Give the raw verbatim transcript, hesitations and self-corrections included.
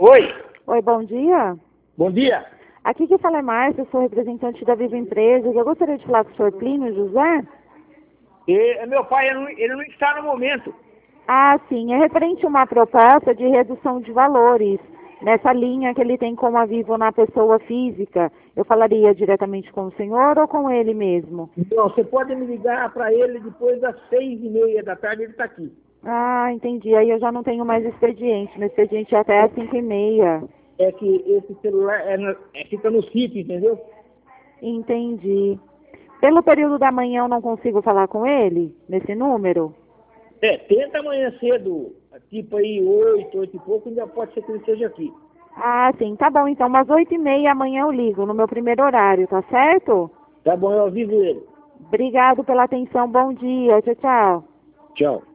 Oi, Oi, bom dia. bom dia. Aqui que fala é Márcia, sou representante da Viva Empresas. Eu gostaria de falar com o senhor Plínio José. E, meu pai, ele não, ele não está no momento. Ah, sim, é referente a uma proposta de redução de valores. Nessa linha que ele tem como a Vivo na pessoa física, eu falaria diretamente com o senhor ou com ele mesmo? Então, você pode me ligar para ele depois das seis e meia da tarde, ele está aqui. Ah, entendi. Aí eu já não tenho mais expediente. Meu expediente é até às cinco e meia. É que esse celular é no- é- fica no sítio, entendeu? Entendi. Pelo período da manhã eu não consigo falar com ele, nesse número? É, tenta amanhã cedo, tipo aí oito, oito e pouco, ainda pode ser que ele esteja aqui. Ah, sim, tá bom. Então, umas oito e meia amanhã eu ligo, no meu primeiro horário, tá certo? Tá bom, eu aviso ele. Obrigado pela atenção. Bom dia. Tchau, tchau. Tchau.